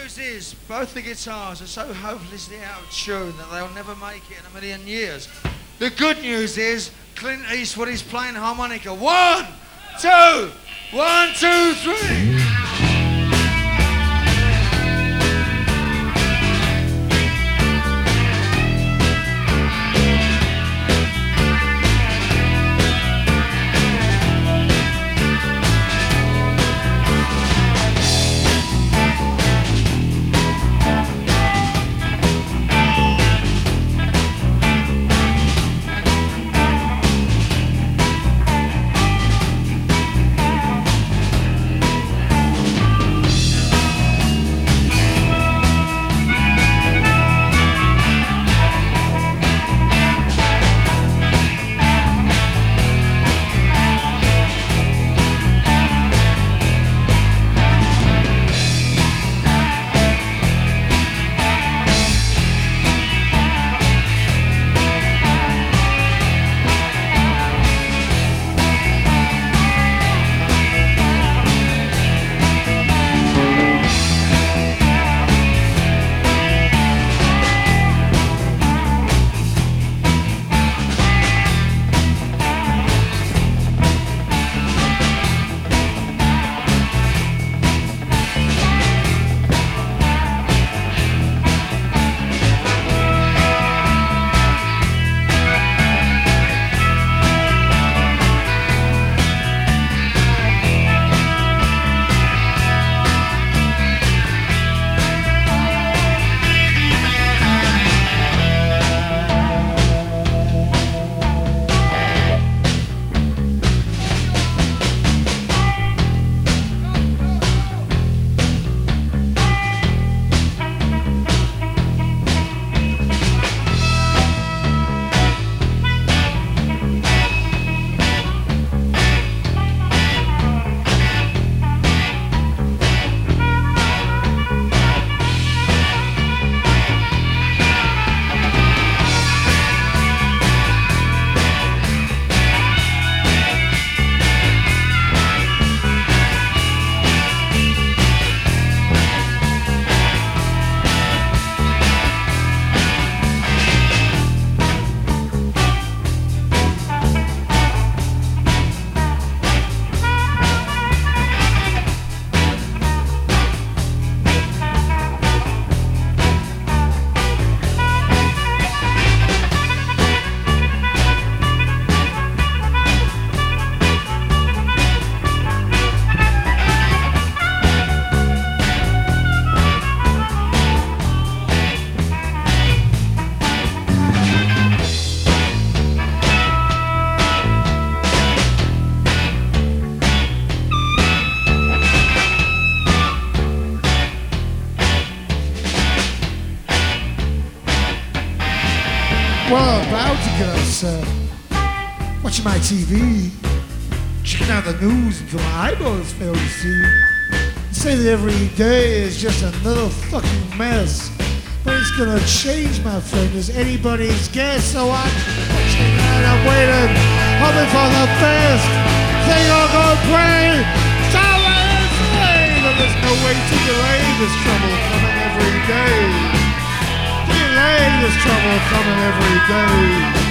news is, both the guitars are so hopelessly out of tune that they'll never make it in a million years. The good news is, Clint Eastwood is playing harmonica. 1, 2, 1, 2, 3. Well, I'm about to get upset. Watching my TV, checking out the news until my eyeballs fail to see. They say that every day is just another fucking mess. But it's gonna change, my friend, is anybody's guess. So I'm watching and I'm waiting, hoping for the best. Think I'll go pray, silence, but there's no way to delay this trouble coming every day. Delay this trouble coming every day.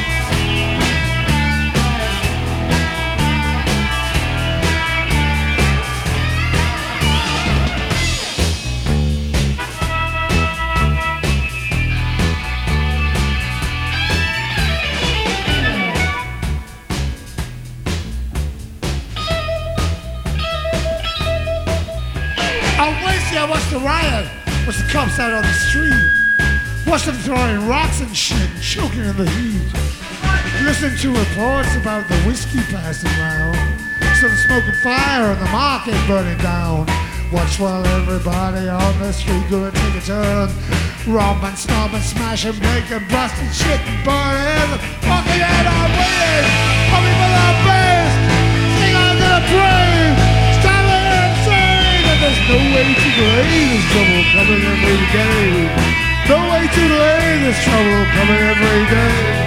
I watched the riot, watched the cops out on the street, watched them throwing rocks and shit and choking in the heat. Listen to reports about the whiskey passing round, some smoking fire and the market burning down. Watch while everybody on the street gonna take a turn, robbing, stomping, smashing, breaking, busting, shit and burning. Fucking head on waiting, hoping for the best. Think I'm gonna pray. There's no way to delay this trouble coming every day. No way to delay this trouble coming every day.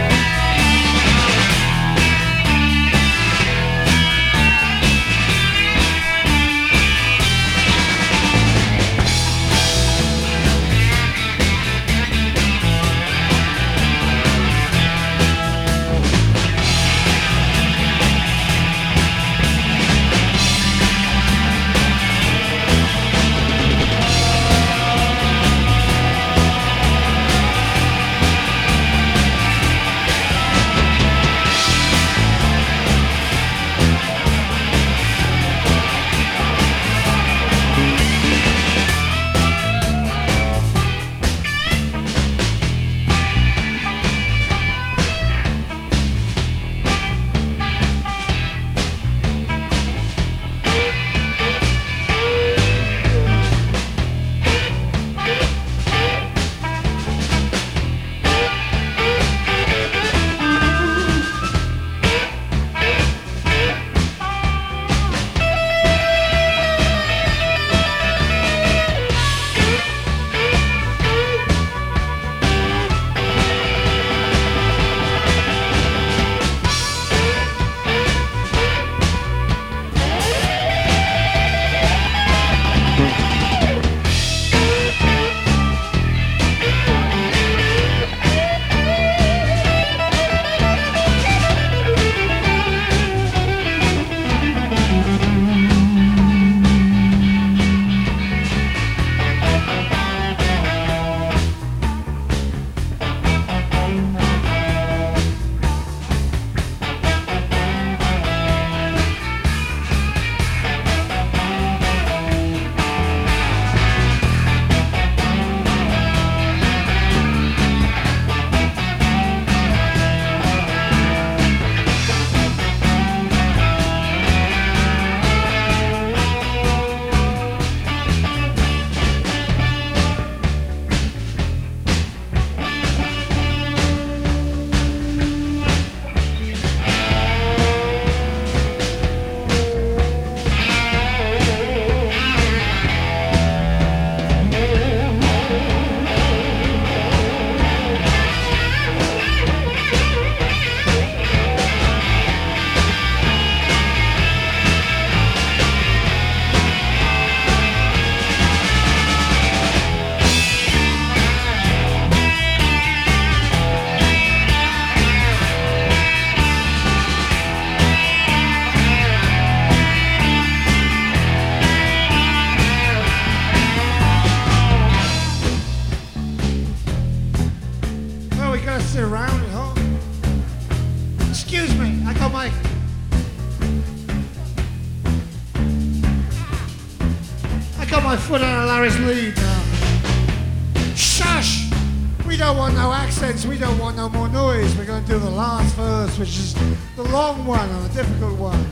foot on Larry's lead now. Shush! We don't want no accents, we don't want no more noise. We're going to do the last verse, which is the long one and the difficult one.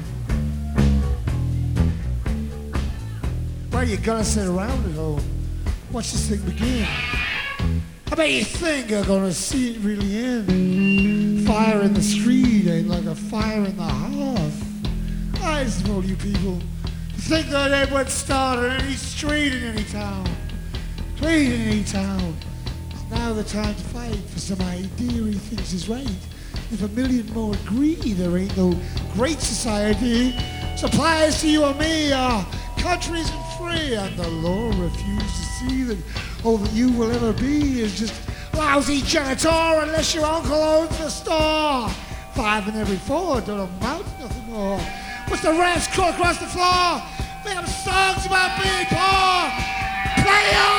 Well, you gotta sit around at home, watch this thing begin. I bet you think you're gonna see it really end. Fire in the street ain't like a fire in the hearth. I just know you people think that it would start in any street in any town. Street in any town. It's now the time to fight for some idea he thinks is right. If a million more agree, there ain't no great society. Supplies to you or me are countries and free, and the law refused to see that all that you will ever be is just lousy janitor unless your uncle owns the store. 5 in every 4 don't amount to nothing more. What's the rest crawl across the floor? Make up songs about being poor. Play on!